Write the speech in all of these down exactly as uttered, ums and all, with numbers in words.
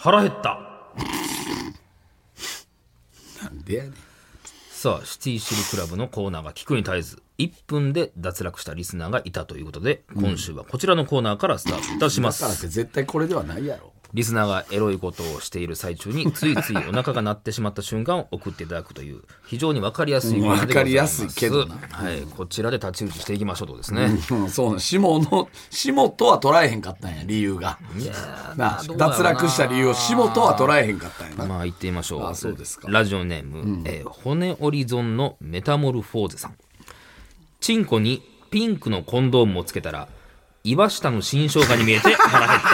腹減った。 なんでやねん。 さあシティシルクラブのコーナーが聞くに絶えずいっぷんで脱落したリスナーがいたということで、今週はこちらのコーナーからスタートいたします。 だからって絶対これではないやろ。 リスナーがエロいことをしている最中についついお腹が鳴ってしまった瞬間を送っていただくという非常に分かりやすいコーナーでございます。 分かりやすいけどな、 はい、こちらで太刀打ちしていきましょうとですね、 うん、そうな下の下とは捉えへんかったんや理由が。 いやな脱落した理由を下とは捉えへんかったんやな。 まあ言ってみましょう。 あそうですか。 ラジオネーム、うんえー、骨折り損のメタモルフォーゼさん。チンコにピンクのコンドームをつけたら岩下の新生姜に見えて腹減った、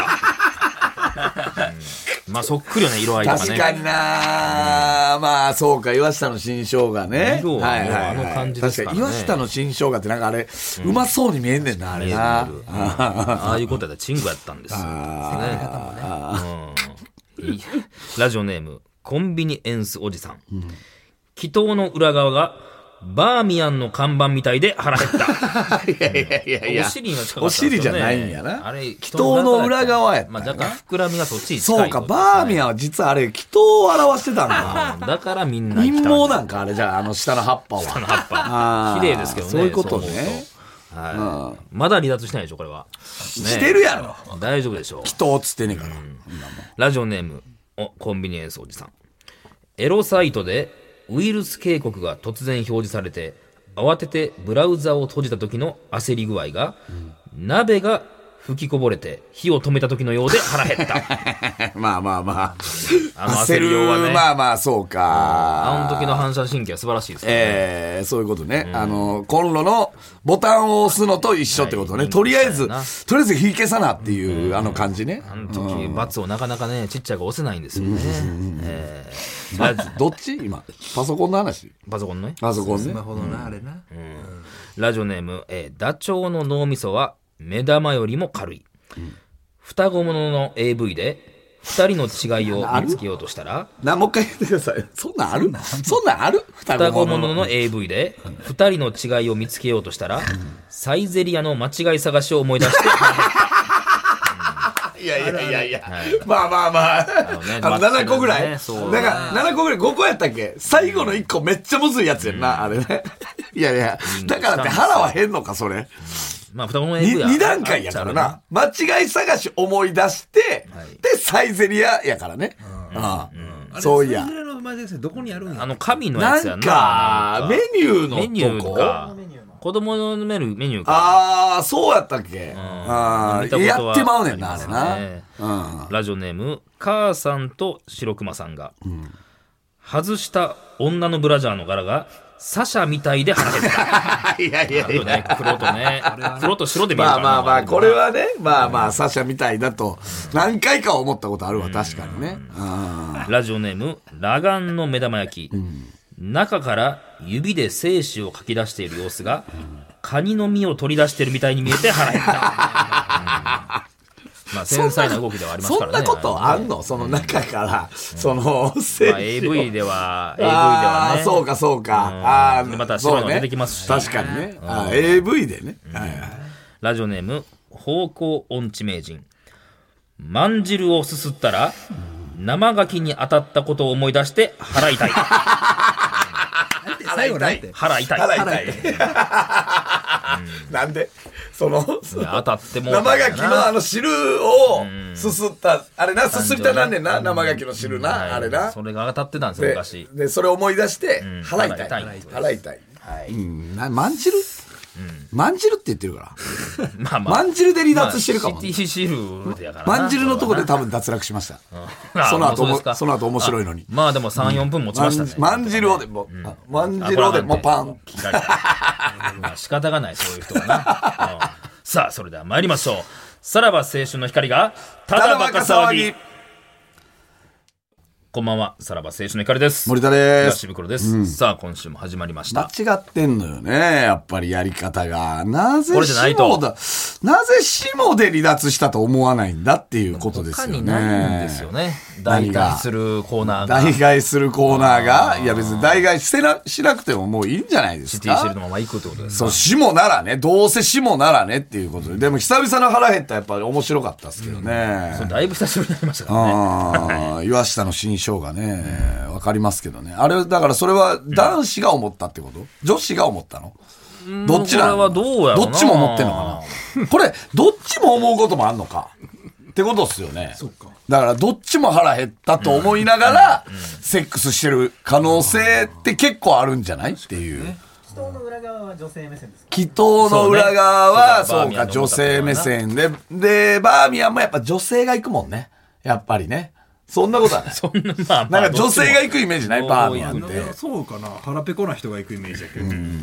うん、まあそっくりよね色合いとかね。 確かにな、うん、まあそうか岩下の新生姜ね。 色は、はいはいはい、あの感じですからね。 確かに岩下の新生姜ってなんかあれ、うん、うまそうに見えんねんなあれな。 見える見える、うん、ああいうことやったらチンコやったんですよ、ねうん、ラジオネームコンビニエンスおじさん、うん、祈祷の裏側がバーミヤンの看板みたいで腹減ったいやいやいやいや、 お尻の近く、ね、 お尻じゃないんやな。 あれ祈祷の裏側やった、 まあ、だから膨らみがそっちに近い、 ね、そうかバーミヤンは実はあれ祈祷を表してたんだだからみんな陰謀なんかあれじゃああの下の葉っぱは下の葉っぱ綺麗ですけどね。 そういうことね。 はい、まだ離脱してないでしょこれは、ね、 してるやろ大丈夫でしょう。 祈祷っつってねえから、うん、 ラジオネームおコンビニエンスおじさん。エロサイトでウイルス警告が突然表示されて慌ててブラウザを閉じた時の焦り具合が、うん、鍋が吹きこぼれて火を止めた時のようで腹減ったまあまあまああの焦りようはね。 まあまあそうか、 あの時の反射神経は素晴らしいですね。 えー、そういうことね、うん、あのコンロのボタンを押すのと一緒ってことね、はい、とりあえずとりあえず火消さなっていう、うん、あの感じね。 あの時、うん、バツをなかなかねちっちゃいが押せないんですよね、うんえー、どっち今パソコンの話。 パソコンねパソコンねスマホのな、うん、あれな、うん、 ラジオネーム、えー、ダチョウの脳みそは目玉よりも軽い、うん、双子ものの エーブイ で二人の違いを見つけようとしたらなもう一回言ってください。そんなんあるそんなんある双子ものの エーブイ で二人の違いを見つけようとしたら、うん、サイゼリヤの間違い探しを思い出していやいやいやいや、はい、まあまあまあ、あの、ね、あのななこぐらい、ね、そうね、なんかななこぐらいごこやったっけ。最後のいっこめっちゃむずいやつやんな、うん、あれねいやいやだからって腹は減んのかそれ、うんまあ、双子の エーブイ やに段階やからな。間違い探し思い出して、はい、でサイゼリヤやからね、うん、ああ、うん、そういやサイゼリヤの間違いどこにあるんや。 あの紙のやつやんな。 なんかメニューのとこメニューか子供のメニューメニューか。 ああそうやったっけ、うん、ああやってまうねんなあれな、 ねうん、ラジオネーム母さんと白熊さんが、うん、外した女のブラジャーの柄がサシャみたいで腹減ったいやいやいや、 ね、黒とね黒と白で見えるからまあまあまあこれはねまあまあサシャみたいだと何回か思ったことあるわ、うん、確かにね、うん、 ラジオネーム裸眼の目玉焼き、うん、中から指で精子をかき出している様子が、うん、カニの身を取り出しているみたいに見えて腹減った、うんまあ、繊細な動きではありますからね。 そんなことあんの、その中から、うん、その精子を、まあ、 エーブイ では エーブイ ではねそうかそうか、うん、あまた白の出てきますし、 ね、確かにね、うん、あ エーブイ でね、うんはいはい、 ラジオネーム方向音痴名人。まんじるをすすったら、うん、生牡蠣に当たったことを思い出して腹痛い最後なんて腹痛い腹痛い、うん、なんでその当たっても生牡蠣のあの汁をすすった、うん、あれなすすりたなんねんな、うん、生牡蠣の汁な、うん、あれなそれが当たってたんですよ昔で, でそれを思い出して、うん、腹痛い腹痛い腹痛い、 はいうん、なまんじるうん、まんじるって言ってるからまあまあまんじるで離脱してるかも、 まあ、シティシルでやからなまんじるのとこで多分脱落しました、うん、その後もその後面白いのにまあでも さん,よん 分持ちましたね、 うん、まんじるをでも、うん、まんじるをでもパンまあ仕方がないそういう人はな、うん、さあそれでは参りましょう。さらば青春の光がただバカ騒ぎ。こんばんは、さらば青春の光です。 森田です。 東袋です、うん、さあ今週も始まりました。 間違ってんのよねやっぱりやり方がなぜこれじゃないとなぜ下で離脱したと思わないんだっていうことですよね。 他にないんですよね。代替するコーナーが。 代替するコーナーが、いや別に代替してな、しなくてももういいんじゃないですか。 シティシェルのまま行くってことですか。 そう、下ならね、どうせ下ならねっていうことで。でも久々の腹減ったらやっぱり面白かったですけどね。 うん、そうだいぶ久しぶりになりましたからね。 あ岩下の新生がね、わ、うん、かりますけどね。あれ、だからそれは男子が思ったってこと、うん、女子が思ったのどっちなの？ これはどうやろうな。 どっちも思ってんのかなこれ、どっちも思うこともあんのかってことっすよね。そうか。だから、どっちも腹減ったと思いながら、うんうん、セックスしてる可能性って結構あるんじゃないっていう。 祈祷の裏側は女性目線ですか？ 祈祷の裏側は、そうね、そうか、女性目線で。で、バーミヤンもやっぱ女性が行くもんね。やっぱりね。そんなことはない。 そんな、まあまあ、 なんか女性が行くイメージないバーミヤンって。 そうかな。腹ペコな人が行くイメージだけど。うん、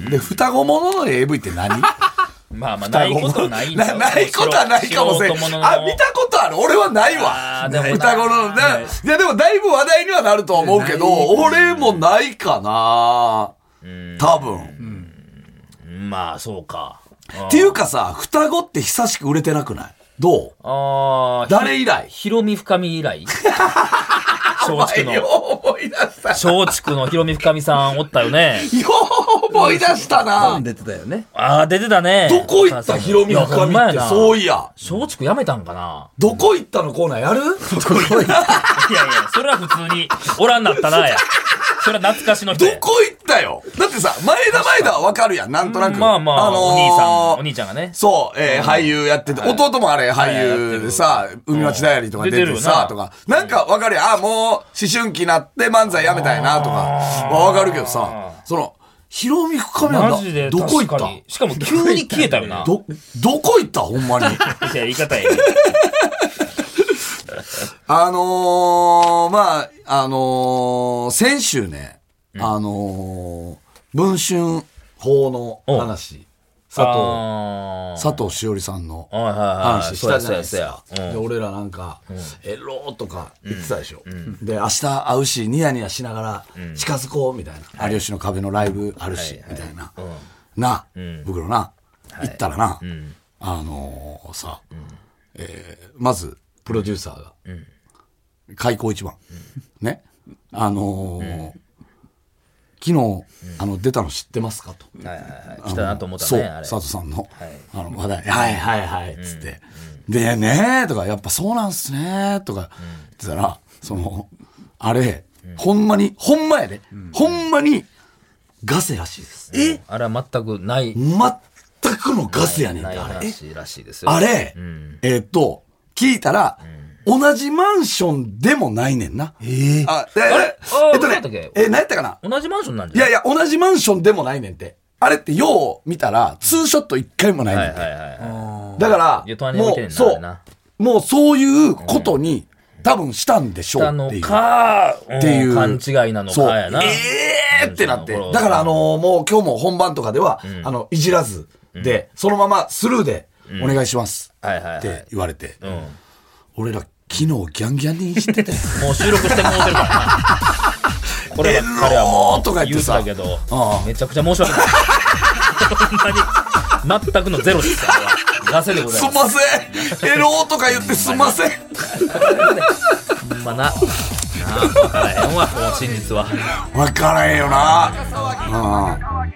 で、双子ものの エーブイ って何まあまあ、ないことはないんだよ。 なないことはないかもしれん。あ、見たことある。俺はないわ。 あでも双子の、ね、いやでもだいぶ話題にはなるとは思うけど、俺もないかな。多分。 うん、まあ、そうか。 っていうかさ、双子って久しく売れてなくない？どう？ああ。誰以来？ ひろみ深み以来松竹の。 よう思い出した。 松竹のひろみ深みさんおったよね。 よう思い出したな。 出てたよね。 ああ、出てたね。 どこ行ったひろみ深みって、そういや。 松竹やめたんかな。 どこ行ったのコーナーやる？どこ行った？いやいや、 それは普通におらんなったなや。それは懐かしの人。 どこ行ったよ。だってさ、前田前田はわかるやん、なんとなく。 まあまあ、あのー、お兄さん、お兄ちゃんがね。 そう、えー、俳優やってて、弟もあれ俳優でさ、海町ダイアリーとか出てさ、とか。なんかわかるやん。あ、もう、思春期になって漫才やめたいな、とか。わかるけどさ、その、ひろみ深みなんだ。どこ行った？ しかも急に消えたよな。 ど、どこ行ったほんまに。いや、言い方や。 あのー、まあ、あのー、先週ね、うん、あのー、文春法の話、佐藤、佐藤しおりさんの話したじゃないですか。で、俺らなんか、うん、エローとか言ってたでしょ。うん、で、明日会うし、ニヤニヤしながら近づこうみたいな。うん、有吉の壁のライブあるし、みたいな。な、袋な、行ったらな、あのー、さ、えー、まず、プロデューサーが、開口一番、ね、あのー、昨日、あの、出たの知ってますかと。 はいはいはい。来たなと思ったね。 そう、佐藤さんの、あの、話題、はいはいはい、つって。で、ねーとか、やっぱそうなんすねーとか、言ってたら、その、あれ、ほんまに、ほんまやで、ほんまに、ガセらしいです。 え？あれは全くない。 全くのガセやねんって、あれ。 らしいですよ。 あれ、えっと、聞いたら、同じマンションでもないねんな。 ええ。 あ、え、えっとね、え、何やったかな？ 同じマンションなんじゃいやいや、同じマンションでもないねんって。あれってよう見たら、ツーショット一回もないねんって。はいはいはい。だから、もう、そう、もうそういうことに、多分したんでしょうっていう。 したのか、っていう。勘違いなのかやな。 ええってなって。だからあの、もう今日も本番とかでは、あの、いじらずで、そのままスルーで、お願いします。って言われて。俺ら、昨日ギャンギャンにいじっててもう収録してもうてるからなこればっかりはもう言うたけどめちゃくちゃ申し訳ないほんまに全くのゼロですからガセでございます。 すんませんエローとか言ってすんませんほんまななあ分からへんわこの真実は分からへんよな。うん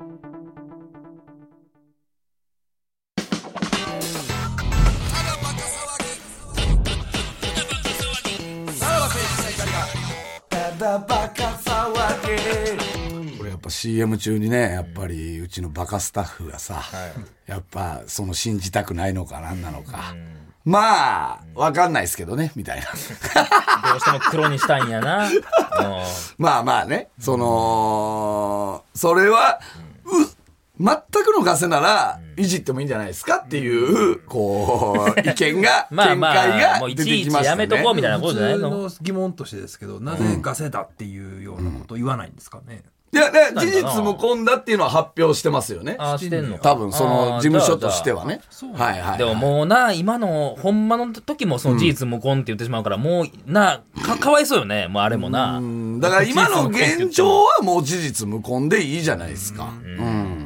これやっぱ シーエム 中にねやっぱりうちのバカスタッフがさ、はい、やっぱその信じたくないのか何なのか、うん、まあわかんないですけどねみたいなどうしても黒にしたいんやなまあまあねそのそれは、うん、う全くのガセならいじってもいいんじゃないですかっていうこう意見がまあまあ見解が出てきましたね。 いちいちやめとこうみたいなことじゃないの。 普通の疑問としてですけど、なぜガセだっていうようなことを言わないんですかね。 いや、ね、事実無根だっていうのは発表してますよね。 ああ、してんの。 多分その事務所としてはね。はいはい。 でももうな、今のほんまの時もその事実無根って言ってしまうから、もうな、か、かわいそうよね。もうあれもな。 だから今の現状はもう事実無根でいいじゃないですか。うん。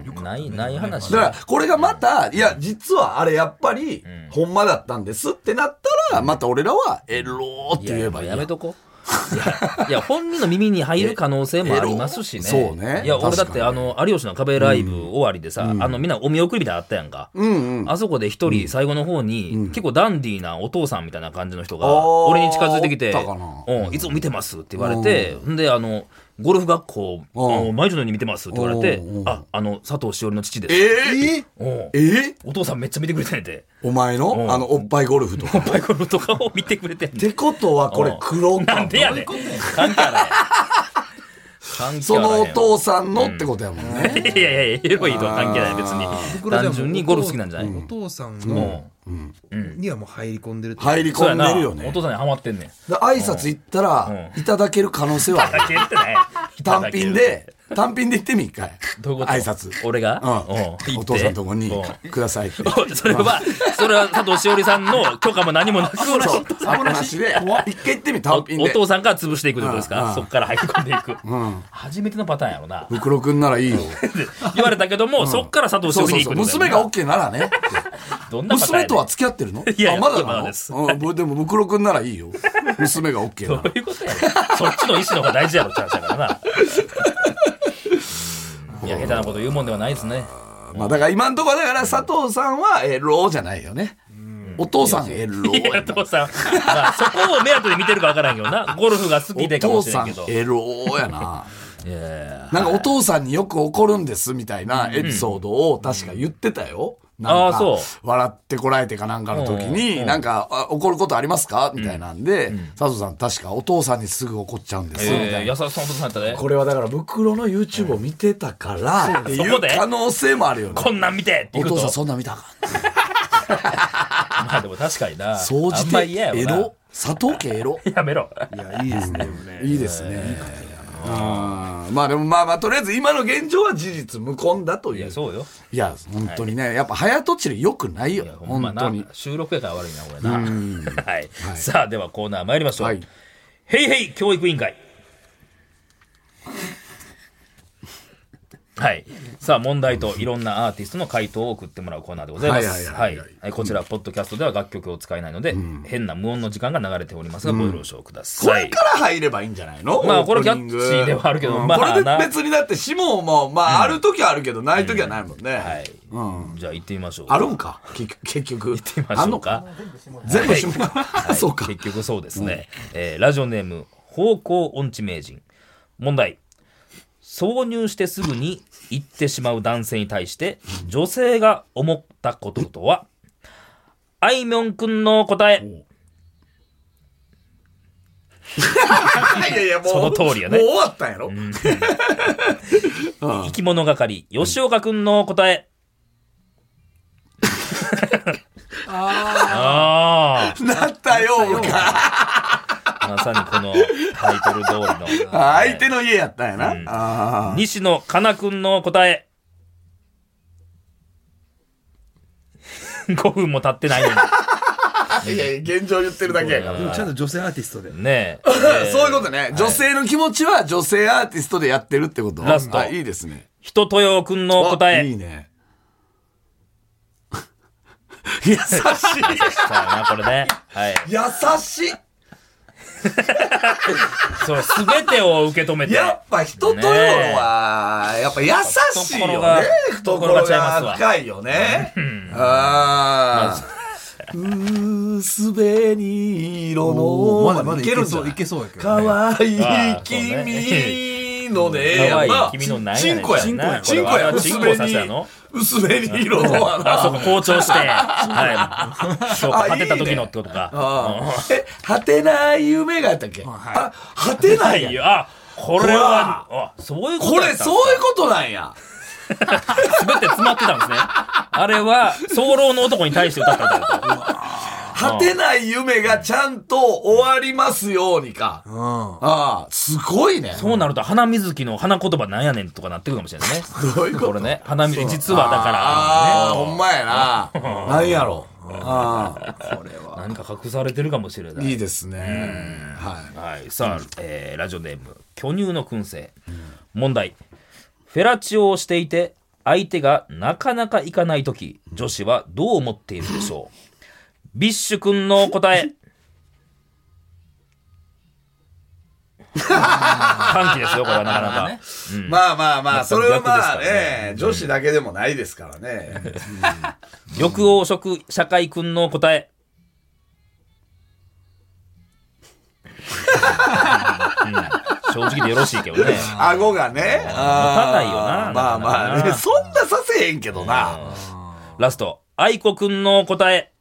ないない話だからこれがまたいや実はあれやっぱりほんまだったんですってなったらまた俺らはエローって言えばいいや。 やめとこいやいや本人の耳に入る可能性もありますしね。 そうね。 いや俺だってあの有吉の壁ライブ終わりでさ、うん、あのみんなお見送りみたいなのあったやんか、うんうん、あそこで一人最後の方に、うん、結構ダンディーなお父さんみたいな感じの人が俺に近づいてきて、うん、いつも見てますって言われて、んであのゴルフ学校毎日のように見てますって言われて、あ、あの佐藤しおりの父です。 えー、えー、 お父さんめっちゃ見てくれてんで。 お前のあのおっぱいゴルフとかおっぱいゴルフとかを見てくれてんってことはこれ黒かなんでやねん関係ないそのお父さんのってことやもんね、 うん、いやいやエロいとは関係ない別に単純にゴルフ好きなんじゃない。 お父さんのにはもう入り込んでるって入り込んでるよね。 お父さんにハマってんねん。 挨拶行ったらいただける可能性はある。 いただけるってね単品で単品で言ってみ一回。 どういうこと？ 挨拶。 俺が、 うん、お父さんのとこにくださいって。 それはそれは佐藤しおりさんの許可も何もなくそう話で一回言ってみ単品で。 お父さんから潰していくってことですか？そっから入り込んでいく。初めてのパターンやろな。 袋くんならいいよ。 言われたけどもそっから佐藤しおりに行く。 娘が OK ならね。 どんなパターン？ 娘とは付き合ってるの？ いやまだなの？ でも袋くんならいいよ。娘が OK なら。 どういうことやねん。そっちの意思の方が大事やろって話だからな。いや下手なこと言うもんではないですね。 まあだから今んところだから佐藤さんはエロじゃないよね。お父さんエロいやお父さん、まあ、そこを目当てで見てるか分からんけどな。ゴルフが好きでかもしれんけど。 お父さんエロやな。なんかお父さんによく怒るんですみたいなエピソードを確か言ってたよ。なんか笑ってこられてかなんかの時になんか怒ることありますかみたいなんで、佐藤さん確かお父さんにすぐ怒っちゃうんですみたいな。 優しさのお父さんやったね。 これはだから袋の YouTube を見てたからっていう可能性もあるよね。 こんなん見てってお父さんそんなん見たか。 まあでも確かにな。 総じてエロ佐藤家エロ。 やめろ。 いやいいですね。 いいですね。あまあでもまあまあとりあえず今の現状は事実無根だという。 いやそうよ。 いや本当にね、はい、やっぱ早とちり良くないよ。いやほんまな本当に収録やから悪いなこれな。はい、はい、さあではコーナー参りましょう。はい、へいへい教育委員会。はい。さあ問題といろんなアーティストの回答を送ってもらうコーナーでございます。はい。こちらポッドキャストでは楽曲を使えないので、うん、変な無音の時間が流れておりますが、うん、ご了承ください。 これから入ればいいんじゃないの？ まあこれキャッチーではあるけど、うん、まあこれで別にだって下もまあある時はあるけど、うん、ない時はないもんね。 はい。うん、じゃあ行ってみましょう。 あるんか結局。 行ってみましょうか。 全部下か。はい、そうか。 結局そうですね。うん、えー、ラジオネーム方向音痴名人。問題。挿入してすぐに行ってしまう男性に対して女性が思ったこととは？あいみょんくんの答え。 いやいやもうその通りやね。 もう終わったんやろ。うん、 生き物係吉岡くんの答え。 ああなったようか。 まさにこのタイトル通りの相手の家やったんやな、うん、 あ西野カナ君の答え。ごふんも経ってないのにいやいや現状言ってるだけやから。 ちゃんと女性アーティストでねえそういうことね、はい、女性の気持ちは女性アーティストでやってるってこと。 ラストいいですね。 人豊君の答え。 いいね優しいそうなこれね、はい、 優しいそう全てを受け止めてやっぱ人とよは、ね、やっぱ優しいよね。懐が深いよね、うん、ああ薄紅色のまだまだいけそういけそうやけど、ね、 かわいい君のね、 かわいい君の何やねん。 チンコやチンコやチンコやチンコさせやの薄紅色のあそうか校長してはいそうか果てた時のってことか。 え果てない夢があったっけ？あ果てないよ。あこれはあそういうことこれそういうことなんや。 全て詰まってたんですね。あれは早漏の男に対して歌ったんだよ。 果てない夢がちゃんと終わりますようにか。うん、ああすごいね。 そうなると花水木の花言葉なんやねんとかなってくるかもしれないね。 どういうこと？ これね花水実はだからああ、ね、ほんまやな。なんやろ。ああこれは何か隠されてるかもしれない。 いいですね。 はい、はい、さあ、うんえー、ラジオネーム巨乳の燻製、うん、問題。フェラチオをしていて相手がなかなかいかないとき、女子はどう思っているでしょう。ビッシュ君の答え。歓喜ですよ、これはなかなか。 ねうん、まあまあまあ、それはまあね、女子だけでもないですからね。うん、 緑黄色社会君の答え。うん、正直でよろしいけどね。 顎がね。 持たないよな。 まあまあね、そんなさせへんけどな。 ラスト、愛子君の答え。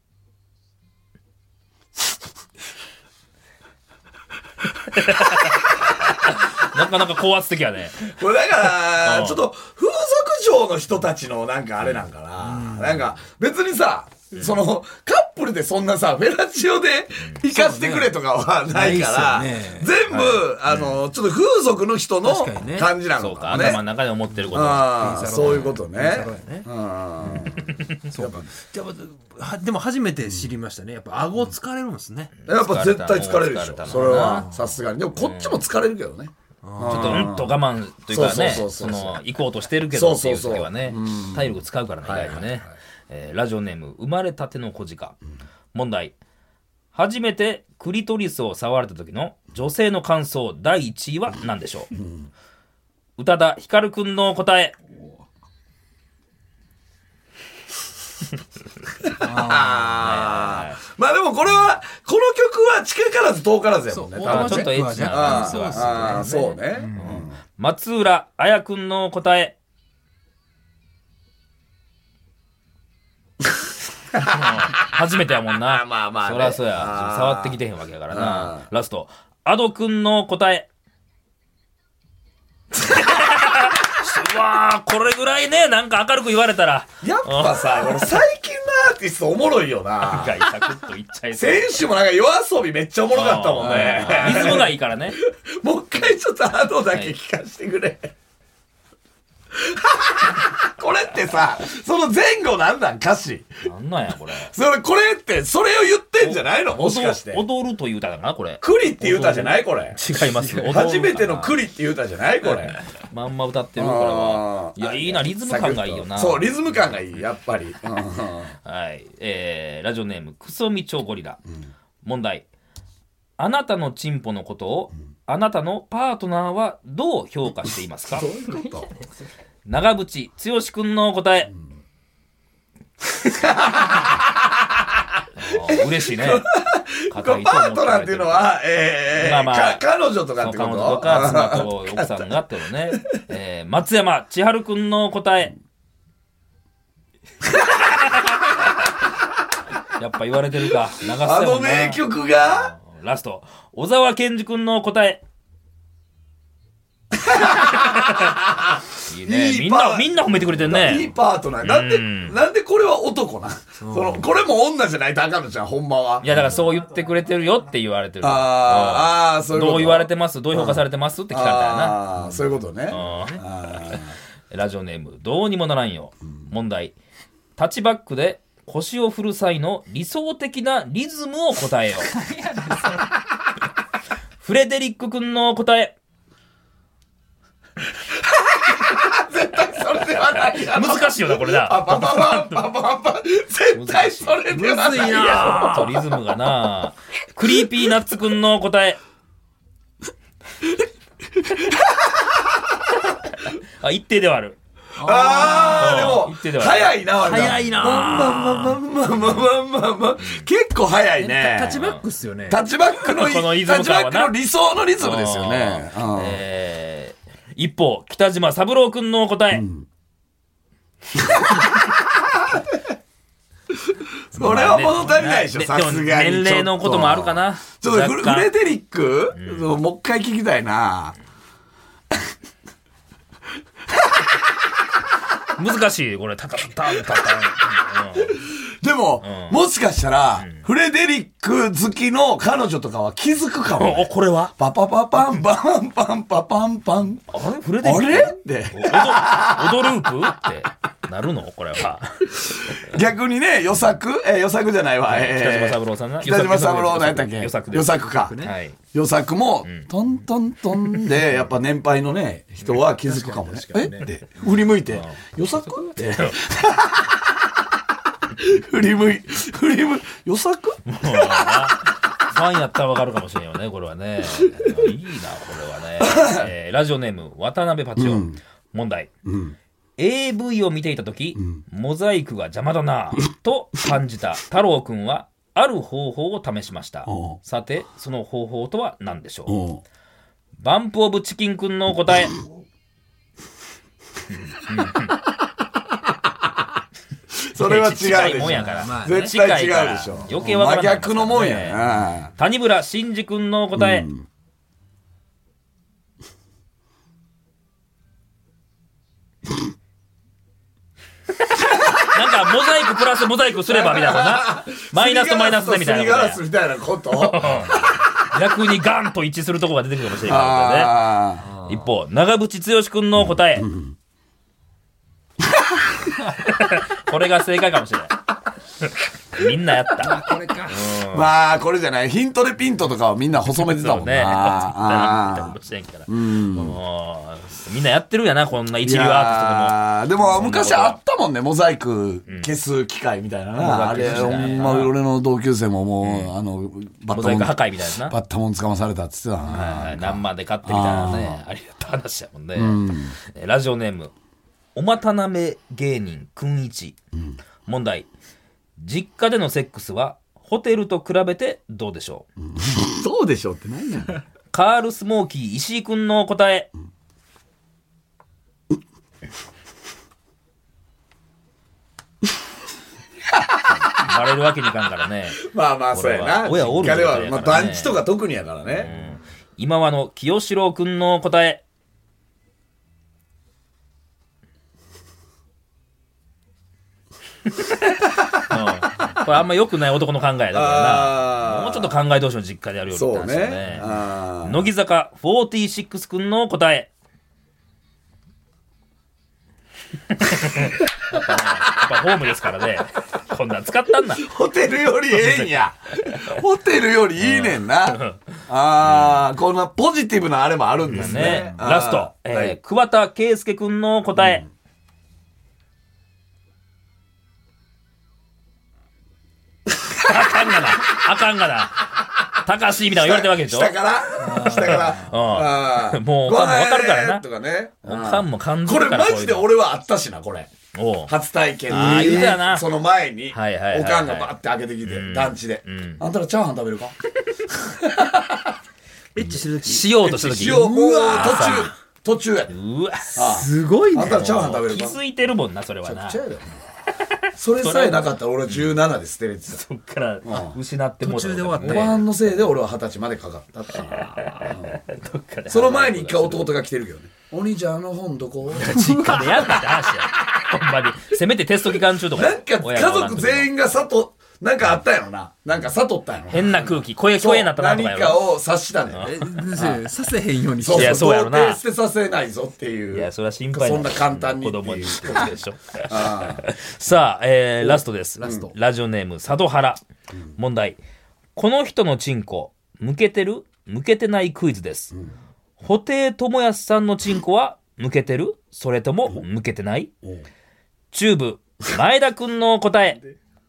なかなか高圧的やね。 これだからちょっと風俗嬢の人たちのなんかあれなんかな、なんか別にさ、そのカップルでそんなさフェラチオで行かしてくれとかはないから、全部あのちょっと風俗の人の感じなのかね。 頭の中で思ってることはそういうことね。 でも初めて知りましたね。やっぱ顎疲れるんですね。 やっぱ絶対疲れるでしょ。それはさすがに。でもこっちも疲れるけどね。 ちょっとうんと我慢というかね、その行こうとしてるけどっていう時はね、体力使うからね、意外とね。えー、ラジオネーム生まれたての小鹿、うん、問題。初めてクリトリスを触られた時の女性の感想だいいちいは何でしょう。うん、宇多田ヒカルくんの答え。 あまあでもこれはこの曲は近からず遠からずやもんね。 ちょっとエッチな感じはそうね、うん、 松浦綾くんの答え。初めてやもんな。 まあまあ、ね、 そりゃそうや。触ってきてへんわけやからな。ラスト、アドくんの答え。うわー、これぐらいね、なんか明るく言われたら。 やっぱさ、これ最近のアーティストおもろいよな。 なんかサクッと言っちゃいそう。 選手もなんか夜遊びめっちゃおもろかったもんね。 リズムがいいからね。 もう一回ちょっとアドだけ聞かせてくれ。はいこれってさ、その前後なんなん歌詞。 なんなんやこれ。 それこれってそれを言ってんじゃないの？もしかして。 踊るという歌だなこれ。 栗っていう歌じゃないこれ。 違いますよ。 初めての栗っていう歌じゃないこれ。 まんま歌ってるこれは。いやいいなリズム感がいいよな。 そうリズム感がいいやっぱり。 はい、えー、ラジオネームクソミチョゴリラ、うん、問題。あなたのチンポのことを、うん、あなたのパートナーはどう評価していますか？ どういうこと？ 長渕剛くんの答え。うん、嬉しいね。 パートナーっていうのは、えーまあまあ、彼女とかってこと？ 彼女とか妻と奥さんがってことね。えー、松山千春くんの答え。やっぱ言われてるか。流すあの名曲がラスト小沢健二くんの答え。いいね。いいみんなみんな褒めてくれてるね。 いいパートナー。なんで、うん、なんでこれは男な。そのこれも女じゃないとあかんのじゃんほんまは。 いやだからそう言ってくれてるよって言われてる。 ああそういうこと。 どう言われてます？どう評価されてます？って聞かれたらな。 ああそういうことね。 ラジオネームどうにもならんよ。うん、問題。タッチバックで腰を振る際の理想的なリズムを答えよう。フレデリック君の答え。 絶対それではないやろ。 難しいよなこれな。 パパパパパパ絶対それではないやろ。 リズムがな。クリーピーナッツ君の答え。あ一定ではある。 ああでも早いな早いなまあまあまあまあまあまあまあ結構早いね。 タッチバックっすよね。 タッチバックのタッチバックの理想のリズムですよね。 えー、一方北島三郎くんの答え。 それは物足りないでしょさすがに。 年齢のこともあるかな。 ちょっとフレデリックもう一回聞きたいな。難しいこれタタタタタタタ、うん、 でも、うん、もしかしたら、うん、フレデリック好きの彼女とかは気づくかも、ね。 お、これはパパパパンパンパンパパンパン。 あれフレデリックあれって。 踊るープってなるのこれは。 逆にね、予作えー、予作じゃないわ。えー、 北島三郎さんな。 北島三郎何やったっけ予作予作か。はい。予作も、うん、トントントンで、やっぱ年配のね、人は気づくかもね。えって、振り向いて、予作って。振り向い、振り向い、予作ファンやったらわかるかもしれんよね、これはね。いいな、これはね。えー、ラジオネーム、渡辺パチオ。うん、問題。うん、エーブイ を見ていたとき、うん、モザイクが邪魔だなと感じた太郎くんは、ある方法を試しました。さて、その方法とは何でしょう。バンプオブチキンくんの答え。 それは違うでしょ。 近いもんやから。 まあね、絶対違うでしょ。 余計わからない、 真逆のもんやな。 谷村新司くんの答え。うん、なんかモザイクプラスモザイクすればみたいなな。マイナスとマイナスでみたいな。 すりガラスみたいなこと。 逆にガンと一致するところが出てくるかもしれないからね。一方、長渕剛くんの答え。うん、これが正解かもしれない。みんなやった。 これか。 うん、まあこれじゃない。ヒントでピントとかはみんな細めてたもんね。ああ。うん。みんなやってるやな、こんな一流アーティストでも。でも昔あったもんね、モザイク消す機械みたいなな。うん、あれ、ほんま俺の同級生ももう、うん、あの、 バッタモン、モザイク破壊みたいな。 バッタモン捕まされたって言ってたな。 はい、何万で買ってみたいなね。ありがた話やもんね。うん、ラジオネーム、おまたなめ芸人くんいち。うん、問題。実家でのセックスはホテルと比べてどうでしょう。 どうでしょうって何やねん。 カールスモーキー石井くんの答え。うん、バレるわけにいかんからね。 まあまあそうやな。 親おるからね。 まあ団地とか特にやからね。 うん、今和の清志郎くんの答え。うん、これあんま良くない男の考えだからな。もうちょっと考え同士の実家でやるようになったんですよね。乃木坂フォーティーシックスくんの答え。やっぱ、ね、やっぱホームですからね。こんなん使ったんだ。 ホテルよりええんや。ホテルよりいいねんな。うん、ああ、こんなポジティブなあれもあるんですね。ね、 ラスト、えーはい、桑田佳祐くんの答え。うん、あかんがな。あかんがな。高しみたいな言われてるわけでしょ。 下から下から。 うん。もう、おかんもわかるからな。 とかね。 おかんも感じるから。 これマジで俺はあったしな、これ。初体験ああ、言うたな。 その前に、おかんがバーって開けてきて、団地で。あんたらチャーハン食べるか。 エッチするときしようとしたとき。 しよう、うわ途中。途中やで。 うわ、 すごいね。 あんたらチャーハン食べるか。 気づいてるもんな、それはな。 それさえなかったら俺はじゅうななで捨てれてた。 そっから失ってもう途中で終わった。 おばんのせいで俺は二十歳までかかったっていう。その前に一回弟が来てるけどね。お兄ちゃんあの本どこ？ 実家でやんなって話や。ほんまに。せめてテスト期間中とか。 なんか家族全員が里、なんかあったやろな。なんか悟ったやろ。 変な空気、声声になったなとかやろ。 何かを察したね。 え、させへんようにして。 そうそう、童貞捨てさせないぞっていう。 いや、それは心配そんな簡単に子供にってことでしょ。さあ、えー、ラストです。ラスト。ラジオネーム、佐渡原。問題。この人のチンコ、向けてる？向けてないクイズです。布袋寅泰さんのチンコは向けてる？それとも向けてない？チューブ、前田くんの答え。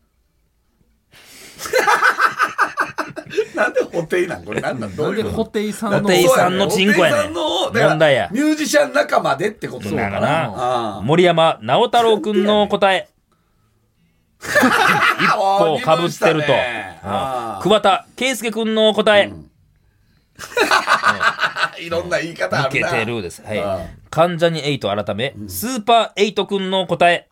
なんで布袋なんこれなんなんどういう布袋さんの布袋さんのチンコやねん。問題や。 ミュージシャン仲間でってことだからな。森山直太朗くんの答え。一方かぶってると。桑田佳祐くんの答え。 いろんな言い方あるな。 向けてるです。はい。関ジャニエイト改めスーパーエイトくんの答え。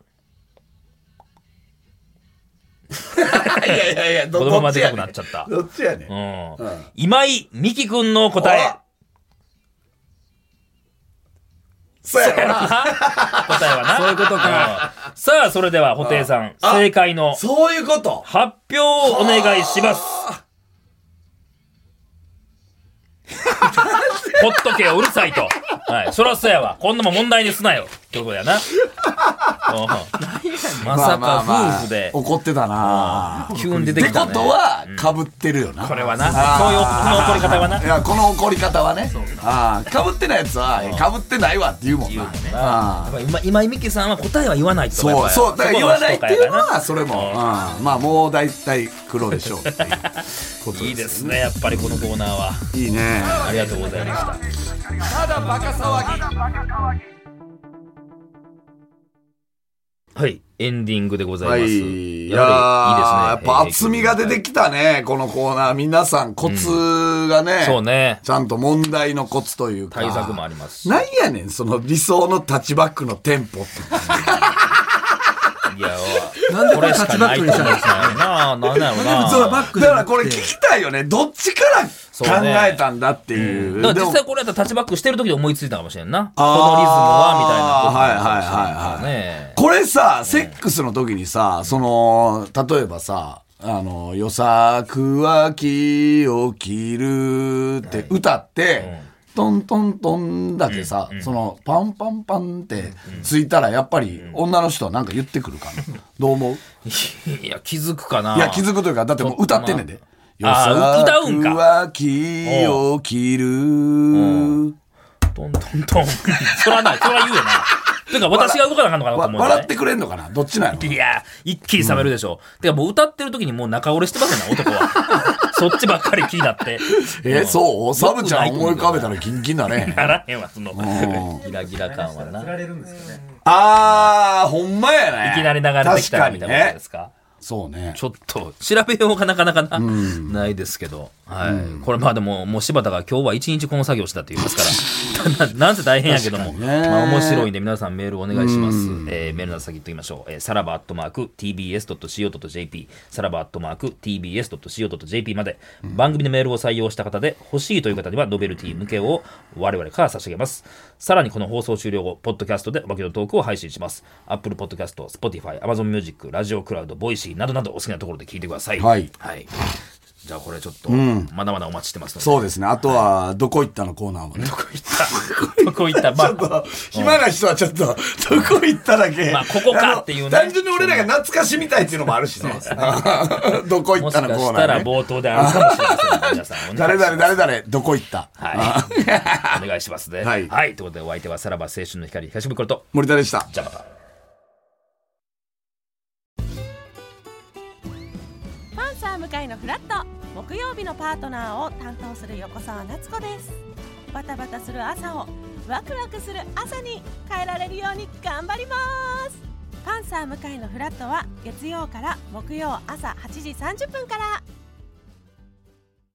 いやいやいや、 子供までかくなっちゃった。 どっちやねん。 うん。今井美樹くんの答え。 そうやろな。 答えはな。 そういうことか。 さあ、それでは、布袋さん、正解のそういうこと。 発表をお願いします。ほっとけよ、うるさいと。はい。そらそうやわ。こんなもん問題にすなよ。ってことやな。まさか夫婦で。 怒ってたな。 急に出てきたね。 ってことは、被ってるよな。 これはな。そういう、この怒り方はな。 いや、この怒り方はね。ああ、被ってないやつは、被ってないわって言うもんな。 ああ。今、今井美樹さんは答えは言わないと。 そう、そう。だから言わないっていうのは、それも。まあ、もう大体黒でしょう。 いいですね、やっぱりこのコーナーは。 いいね。 ありがとうございました。 まだバカ騒ぎ。 はい、エンディングでございます。 はい、いやー、やっぱ厚みが出てきたね、このコーナー。皆さんコツがね、うん、そうね。ちゃんと問題のコツというか。 対策もありますし。 なんやねん、その理想のタッチバックのテンポって。 いや、なんでこれしかないと思うんですよな。なんだろうな。 だからこれ聞きたいよね。どっちから考えたんだっていう。 ね、うん、だから実際これやったらタッチバックしてる時で思いついたかもしれんな。このリズムはみたいなことはいはいはいはい。これさ、セックスの時にさ、その、例えばさ、あの、よさくは気を切るって歌って、はいうんトントントンだけさ、うんうん、そのパンパンパンってついたらやっぱり女の人はなんか言ってくるかな。どう思う？ いや気づくかな。 いや気づくというかだってもう歌ってんねんで。 よさくは気を切る。 トントントン。そらないそら言うよな。てか私が動かなあかんのかなと思う、ね、 笑ってくれんのかなどっちなの？ いや一気に冷めるでしょ、うん、てかもう歌ってる時にもう仲折れしてますよね男は。そっちばっかり気になってえー、そうサブちゃん思い浮かべたらキンキンだね。 ならへんわそのギラギラ感はな。 あーほんまやね。 いきなり流れてきたらみたいなことですか。 そうね。 ちょっと調べようがなかなかな、うん、ないですけど、はい、うん、これまあでももう柴田が今日は一日この作業したって言いますからな, なんせ大変やけども、まあ、面白いんで皆さんメールお願いします、うんえー、メールの先言っておきましょう、えー、さらばアットマーク ティービーエスドットシーオードットジェーピー さらばアットマーク ティービーエスドットシーオードットジェーピー まで、うん、番組のメールを採用した方で欲しいという方にはノベルティ向けを我々から差し上げます。さらにこの放送終了後ポッドキャストでおまけのトークを配信します。 Apple Podcast、Spotify、Amazon Music、ラジオクラウド、ボイシーなどなどお好きなところで聞いてください。はい、はい、じゃあこれちょっと、うん、まだまだお待ちしてますので。 そうですね。あとは、はい、どこ行ったのコーナーもね。 どこ行ったどこ行ったまあ、ちょっと、 暇な人はちょっと、どこ行っただけ。 まあ、ここかっていうね。 単純に俺らが懐かしみたいっていうのもあるしね。どこ行ったのコーナー、ね。もしかしたら冒頭であるかもしれません。皆さんお願いします。 誰々誰々、どこ行った。 はい。お願いしますね。はい。はい。ということで、お相手はさらば青春の光、東袋と森田でした。 じゃあまた。 向井のフラット木曜日のパートナーを担当する横澤夏子です。バタバタする朝をワクワクする朝に変えられるように頑張ります。パンサー向井のフラットは月曜から木曜朝はちじさんじゅっぷんから。